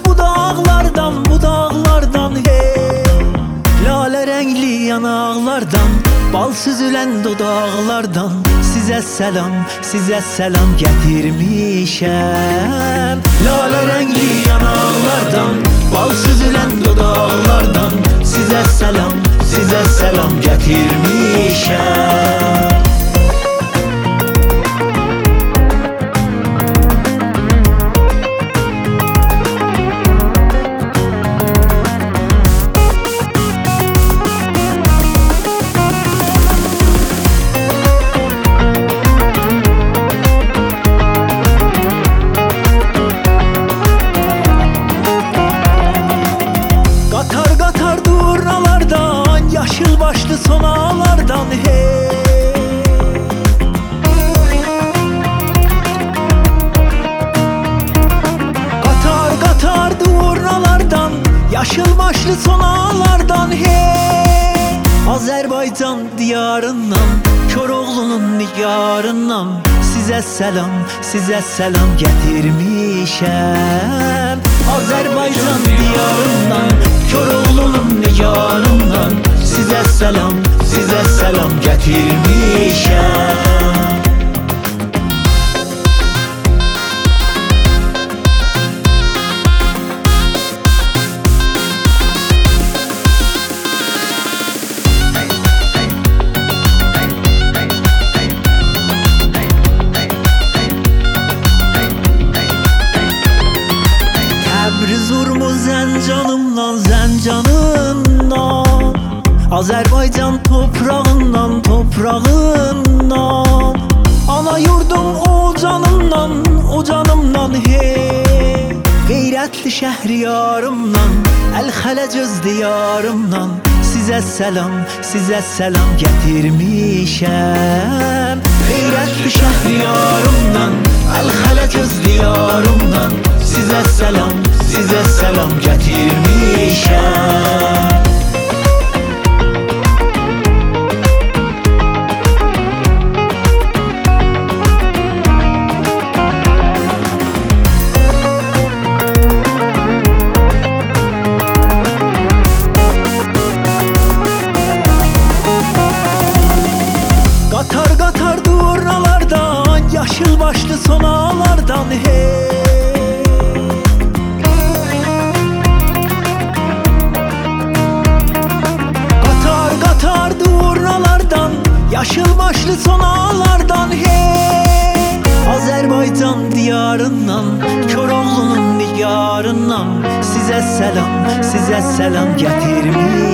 bu dağlardan, bu dağlardan hey. Lale renkli yanaklardan, bal süzülen dudaklardan size selam getirmişem. Lale renkli yanaklardan, bal süzülen dudaklardan size selam getirmişem. Yaşıl başlı sonalardan hey. Katar katar durnalardan, yaşıl başlı sonalardan hey. Azerbaycan diyarından, Koroğlu'nun nigarından size selam getirmişem. Azerbaycan diyarından, Koroğlu'nun nigarından size selam getirmişem. Təbriz urmu Zəncanımdan, Zəncanımdan, Azerbaycan toprağından, toprağından, ana yurdum o canımdan, o canımdan hey. Qeyrətli şəhriyarımdan, Əl-Xələcöz diyarımdan size selam getirmişem. Qeyrətli şəhriyarımdan, Əl-Xələcöz diyarımdan size selam getirmişem. Katar katar durnalardan, yaşıl başlı sonalardan hey. Katar katar durnalardan, yaşıl başlı sonalardan hey. Azerbaycan diyarından, Koroğlu'nun nigarından size selam getirmiş.